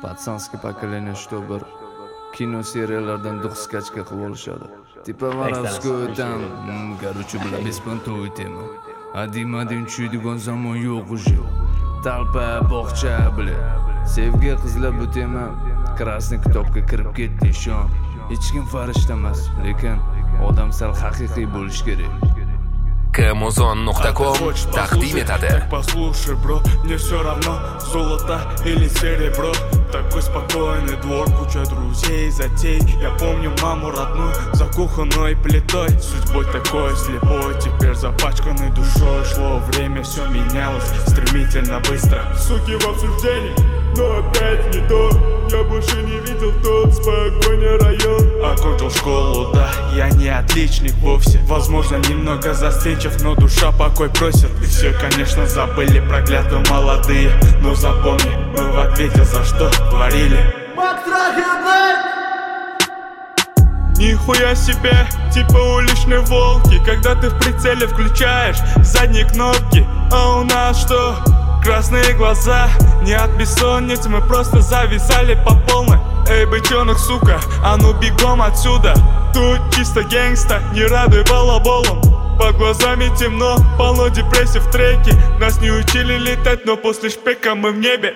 Пацанский поколение, что bir kino seriallardan duxskachka qilib olishadi. Tipa Varavskoy там, короче, бля, беспонтовый тема. Один чuydigan zamon yo'q уже. Talpa, bog'cha, bля. Sevgi qizlar bu tema krasniy kitobga kirib ketdi ishon. Hech kim farishta emas, lekin odam sal haqiqiy bo'lish kerak. Kmozon.com taqdim etadi. Послушай, бро, мне все равно, золото или серебро. Такой спокойный двор, куча друзей, затей. Я помню маму родную за кухонной плитой. Судьбой такой слепой, теперь запачканной душой. Шло время, все менялось стремительно, быстро. Суки в обсуждении, но опять не то. Я больше не видел тот спокойный район. Окончил школу, да, я не отличник вовсе. Возможно, немного застенчив, но душа покой просит. И все, конечно, забыли, проклятые молодые. Но запомни, мы в ответе за что творили. Нихуя себе, типа уличные волки. Когда ты в прицеле включаешь задние кнопки. А у нас что? Красные глаза, не от бессонницы, мы просто зависали по полной. Эй, бычонок, сука, а ну бегом отсюда. Тут чисто гэнгста, не радуй балаболом. Под глазами темно, полно депрессий в треке. Нас не учили летать, но после шпека мы в небе.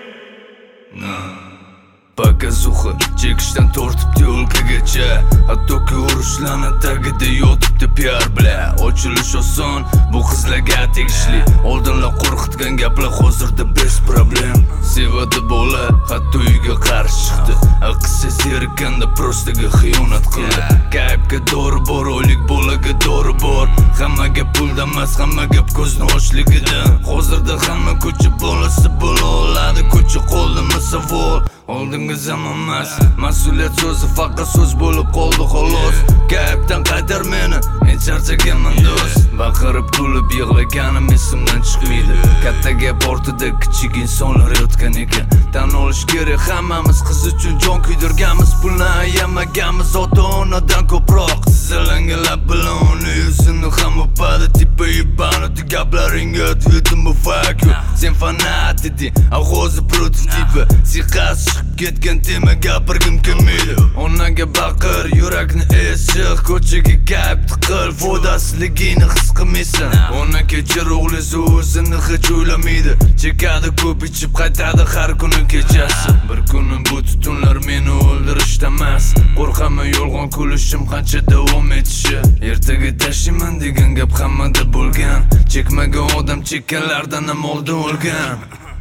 Показуха, chekishdan tortibdi o'lkagacha. Hattoki urushlarni tagida yotibdi piar, bля. Ochilish oson, bu qizlarga tegishli. Oldinlar qo'rqitgan gaplar hozirda bez problem. Sevadi bola, hatto uyga qarshi chiqdi. Aqsa zerikanda prostaga xiyonat qildi. Kayfga dori bor, oylik bolaga dori bor. Hamma gap pulda emas, hamma gap ko'zni ochligidan. Hozirda hamma ko'cha bolasi bo'la oladi. Ko'cha qo'limi savol. Oldingi zaman emas, mas'uliyat so'zi faqat so'z bo'lib qoldi xolos. Kayfdan qaytar meni, men charchaganman do'st. Baqirib kulib yig'laganim esimdan chiqmaydi. Katta gap ortida kichik insonlar yotgan ekan. Tan olish kerak, hammamiz qiz uchun jon kuydirganmiz. Pulni ayamaganmiz ota-onadan ko'proq. Sizalangan lab bilan uni yuzini ham o'padi. Tipa ibanadi gaplaringga ответim bu fuck you. Sen fanat eding, ag'ozi prototipi. Siqas chiqib ketgan tema gapirgim kelmaydi. Onaga baqir, yurakni eshiq. Ko'chaga kayf tiqil, foydasizligini his qilmaysan. Ona kechir, o'g'lisi o'zini hech o'ylamaydi. Chekadi ko'p ichib qaytadi har kuni kechasi. Bir kuni bu tutunlar meni o'ldirishda emas. Qo'rqaman yolg'on kulishim qancha davom etishi. Ertaga tashlayman degan gap hammada bo'lgan. Chekmagan odam chekkanlardan ham oldin o'lgan.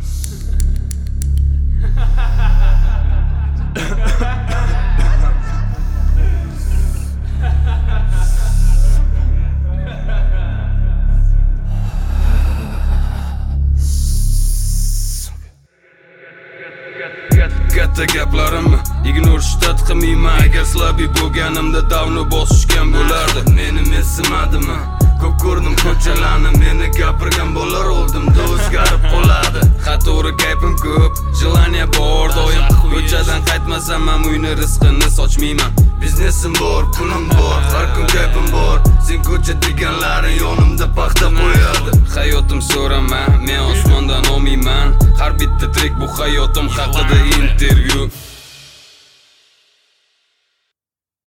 Katta gaplarimni ignorishdan qilmayman. Agar slabi bo'lganimda davno bosishgan bo'lardi. Meni mensimadimi? Ko'p ko'rdim ko'chalarni, meni gapirgan bo'lar oldimda o'zgarib qoladi. Xatori kayfim ko'p, jelaniya bor doim. Ko'chadan qaytmasam ham uyni rizqini sochmayman. Biznesim bor, pulim bor, har kun kayfim bor. Sen ko'cha deganlaring yonimda paxta qo'yadi. Hayotim so'rama, men osmondan olmayman. Har bitta trek bu hayotim haqida intervyu.